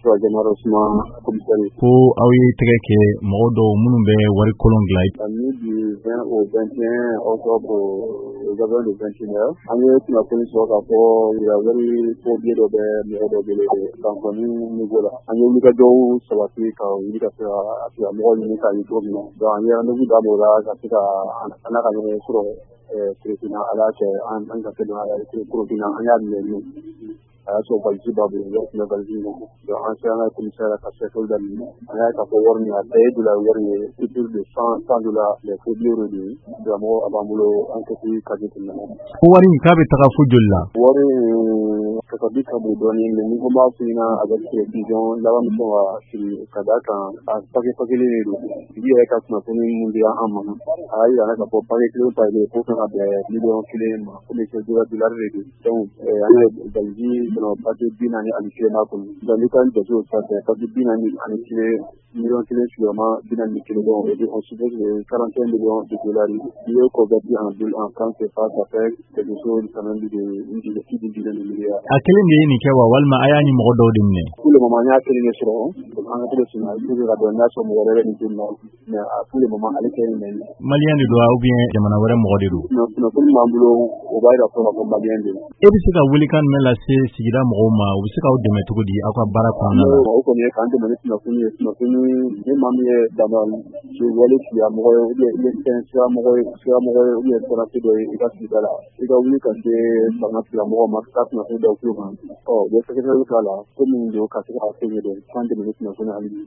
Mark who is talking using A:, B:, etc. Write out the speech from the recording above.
A: généreusement commissaire.
B: Ko aw ye tɛgɛ kɛ mɔgɔ dɔw minnu bɛ wari kolon dilan.
A: Ami du 20 au 21 octobre aux alentours de 21h. An ye kunnafoni sɔrɔ k'a fɔ wari ko biye dɔ bɛ mɔgɔ dɔ bolo kunnafoni niveau la. An ye wulikajɔw sabati ka wuli ka se ka mɔgɔ ɲini k'a ye cogo min na. Donc an ye rendez-vous d'a ma o la ka se ka an n'a ka ɲɔgɔn sɔrɔ Burkina Ala y'a kɛ an ka se Burkina an y'a minɛ a y'a sɔrɔ valise b'a bolo yɔrɔ tun bɛ valise min donc an sera an ka commissaire ka sɛgɛsɛgɛli daminɛ an y'a k'a fɔ wari min a bɛɛ ye dollar wari ye plus de 100 dollars les faux billets de karamɔgɔ a b'an bolo enquête kadi tɛmɛ
B: Ko wari in k'a bɛ taga fo joli la?
A: wari kasabi ka bon dɔɔnin mais ni ko b'a f'i ɲɛna avec précision laban bɛ sɔn ka sigi ka d'a kan a pakelen de don tigi yɛrɛ ka kunnafoni min dira an ma a y'a yira k'a fɔ paquet kelen ta kelen fo kan ka bɛn $1,000,000 ma komi c'est dollar de don donc an ye valise paquet 44 b'a kɔnɔ donc ni kan jate o sanfɛ paquet 44 $1,000,000 sigiyɔrɔma 41 donc on suppose que 41 millions de dollars n'i y'o converti en francs CFA ça fait quelque chose quand même de une dizaine de milliards.
B: A kelen de ye nin kɛ wa walima a y'a ni mɔgɔ dɔw de minɛ?
A: Pour le moment n y'a kelen de sɔrɔ an ka tɛgɛ suma pour que ka dɔn n'a sɔrɔ mɔgɔ wɛrɛ bɛ nin ko in na mais pour le moment ale kelen de ye
B: Malien de don ou bien jamana wɛrɛ mɔgɔ de don?
A: Kunnafoni b'an bolo o b'a yira fɔ ka fɔ malien de don.
B: E bɛ se ka welekan jumɛn lase sigida mɔgɔw ma u bɛ se k'aw dɛmɛ cogo di aw ka baara kɔnɔna la?
A: O kɔni ye k'an dɛmɛ ni kunnafoni ye kunnafoni ni maa min ye dama wale fila mɔgɔ ye ou bien i ye fɛn sira mɔgɔ ye ou bien kɔnɔti dɔ ye i ka sigida la i ka wuli ka se fanga tigilamɔgɔw ma ka kunnafoni dɔw tulo kan u bɛ sɛgɛsɛgɛli k'a la ko min don ka se ka fɛn ye dɛ k'an dɛmɛ ni kunnafoni hali bi.